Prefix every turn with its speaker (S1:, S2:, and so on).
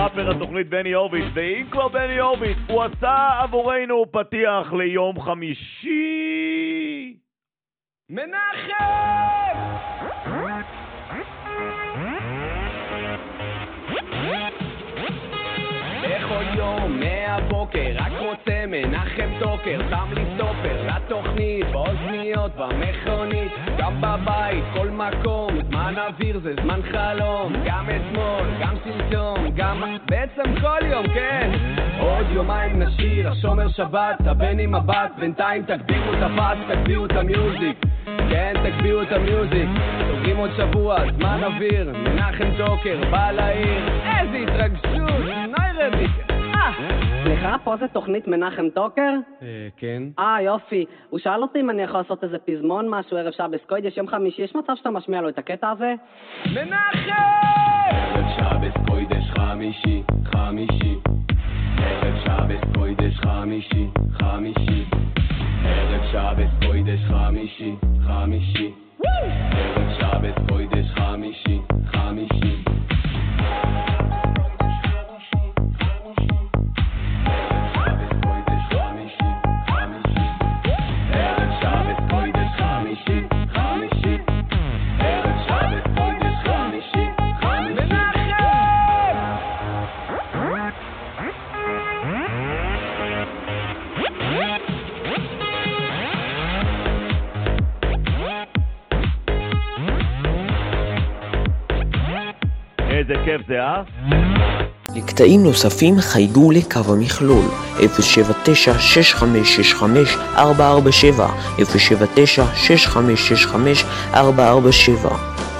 S1: ראפר התוכנית בני הורוביץ, ואם כבר בני הורוביץ, הוא עשה עבורנו פתיח ליום חמישי.
S2: מנחם! בכל יום מהבוקר רק רוצה מנחם טוקר, שם לי סטופר לתוכנית, באוזניות, במכונית, גם בבית, כל מקום, זמן אוויר זה זמן חלום, גם אתמול, גם שלשום, גם בעצם כל יום, כן. עוד יומיים נשיר, השומר שבת, הבן עם הבת, בינתיים תגבירו את הפס, תגבירו את המיוזיק, כן, תגבירו את המיוזיק, סוגרים עוד שבוע, זמן אוויר, מנחם טוקר, בא לעיר, איזה התרגשות, נוי רביק.
S3: סליחה, פה זה תוכנית מנחם טוקר?
S2: כן.
S3: יופי. הוא שאל אותי אם אני יכול לעשות איזה פזמון, משהו, ערב שעה בסקויד, יש יום חמישי, יש מצב שאתה משמיע לו את הקטע הזה?
S2: מנחם! ערב שעה בסקוידש חמישי, חמישי. ערב שעה בסקוידש חמישי, חמישי. ערב שעה בסקוידש חמישי, חמישי. ערב שעה בסקוידש חמישי, חמישי.
S1: איזה כיף זה,
S4: לקטעים נוספים חייגו לקו המכלול 079-6565-447 079-6565-447